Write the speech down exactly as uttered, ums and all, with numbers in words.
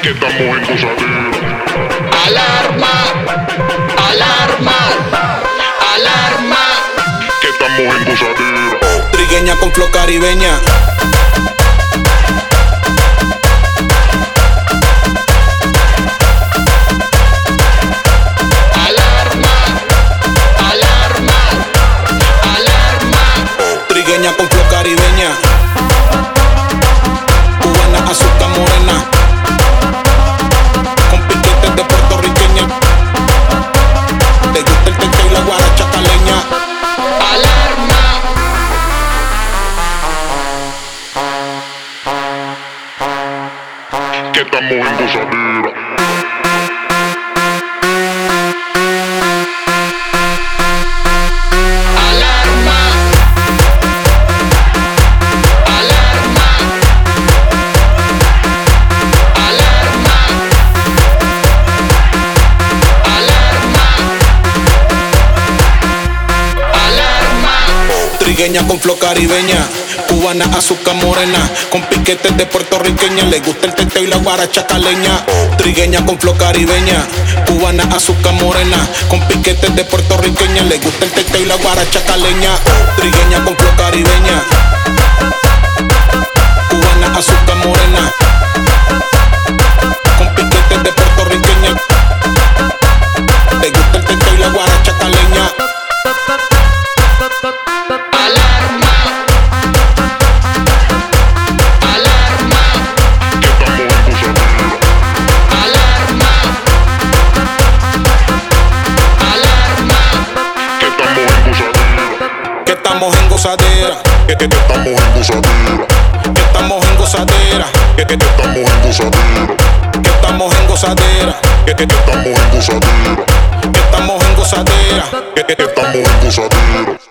que estamos en gozadera. Alarma, alarma, alarma, Que estamos en gozadera. Trigueña con flow caribeña. alarma, alarma, alarma, Trigueña con flow caribeña. Cubana, azúcar morena. Con piquetes de puertorriqueña. Le gusta el tente y la guaracha caleña. alarma, Que estamos en gozadera. alarma, alarma, alarma, alarma, alarma, Trigueña con flow caribeña. Cubana, azúcar morena. Con piquetes de puertorriqueña. Le gusta el tente y la guaracha caleña. Trigueña con flow caribeña. Cubana, azúcar morena. Con piquetes de puertorriqueña. Le gusta el tente y la guaracha caleña. Trigueña con flow caribeña. Cubana, azúcar morena. Con piquetes de puertorriqueña. Le gusta el tente y la guaracha caleña. alarma, alarma, Que estamos en gozadera. alarma, alarma, Que estamos en gozadera. Que estamos en gozadera. Que, que, que estamos en gozadera. Que estamos en gozadera. Que, que, que estamos en gozadera. Que estamos en gozadera. Que, que, que estamos en gozadera. Que estamos en gozadera. Que, que, que estamos en gozadera.